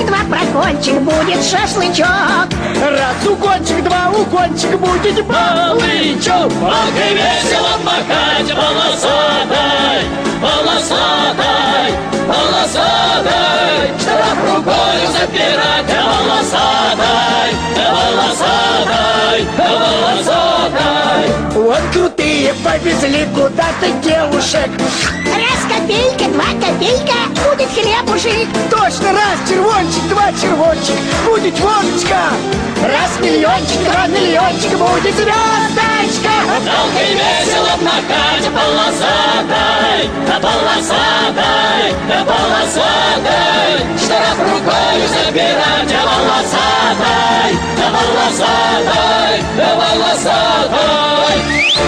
два прокончик, будет шашлычок. Раз угончик, два угончик, будет балычок. Палкой весело махать полосатой, полосатой, полосатой, штраф рукою запирать волосатой, волосатой, волосатой. Вот крутые повезли куда-то девушек. Раз копейка, два копейка, будет хлебушек. Точно, раз червончик, два червончик, будет водочка. Раз миллиончик, два миллиончик, будет звездочка. Палкой весело махать полосатой, полосатой, полосатой, штраф рукою забирать волосатой, волосатой, волосатой.